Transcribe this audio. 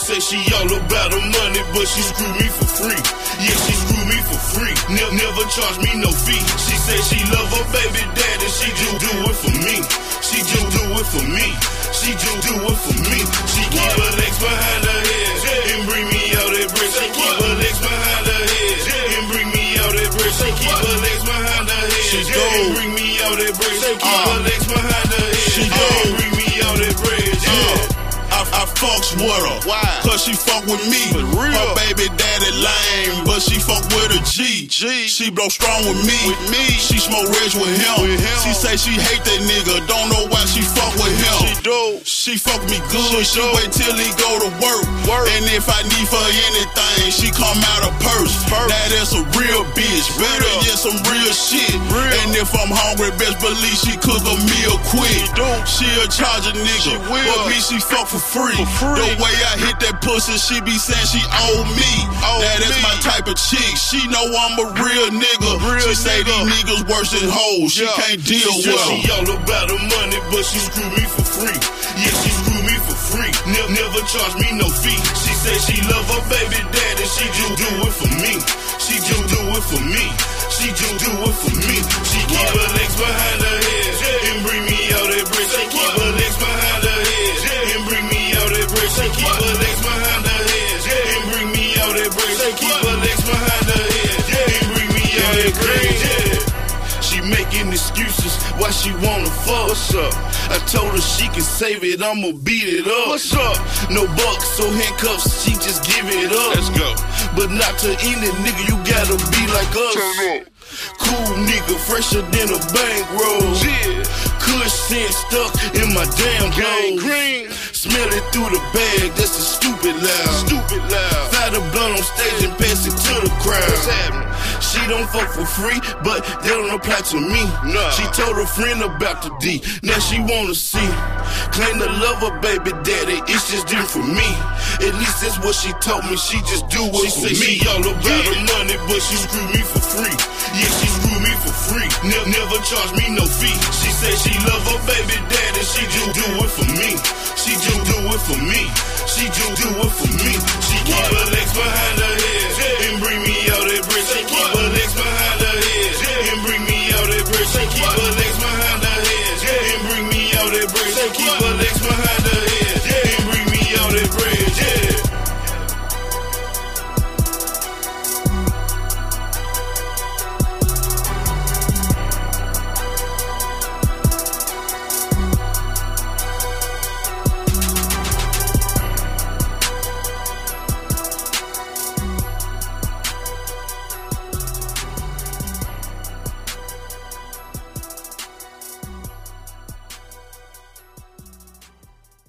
say she all about the money, but she screw me for free. Yeah, she screw me for free. Never charge me no fee. She say she love her baby daddy, she just do it for me. She just do it for me. She just do it for me. She keep her legs behind her head and bring me out that bread. She keep her legs behind her head and bring me out that bread. She keep her legs behind her head and bring me out that bread. She keep her legs behind her head and bring me out that bread. I fucks with her. Why? Cause she fuck with me. Her baby daddy lame, but she fuck with a G. She blow strong with me. She smoke rich with him. She say she hate that nigga. Don't know why she fuck with him. She do. She fuck me good. She wait till he go to work. And if I need for anything, she come out of purse. That is a real bitch. Better get some real shit. And if I'm hungry, best believe she cook a meal quick. She'll charge a nigga. But me, she fuck for free. The way I hit that pussy, she be saying she owe me. That is my type of chick. She know I'm a real nigga. She say these niggas worse than hoes. She can't deal with them. She all about the money, but she screw me for free. Yeah, she screw me for free. Never charge me no fee. She say she love her baby daddy. She just do it for me. She just do it for me. She just do it for me. She keep her legs behind her head and bring me out that bread. She keep her legs behind her head and bring me out that bread. She keep her legs behind her head and bring me out that bread. She keep her legs behind her head and bring me out that bread. She making excuses why she wanna fuck. What's up? I told her she can save it, I'ma beat it up. What's up? No bucks, so handcuffs, she just give it up. Let's go. But not to any nigga, you gotta be like us. Turn up. Cool nigga, fresher than a bankroll. Yeah. Kush scent stuck in my damn clothes. Green. Smell it through the bag, that's a stupid loud. Stupid loud. Fire the blunt on stage and pass it to the crowd. What's happening? She don't fuck for free, but that don't apply to me. Nah. She told her friend about the D, now she wanna see. Claim to love her baby daddy, it's just different for me. At least that's what she told me, she just do it for me. She all about the money, but she screw me for free. Yeah, she screw me for free. Never charge me no fee. She say she love her baby daddy, she just do it for me. She just do it for me. She just do it for me. She keep her legs behind her head and bring me out that bread. She keep her legs behind her head and bring me out that bread. She keep her legs behind her head and bring me out that bread. She keep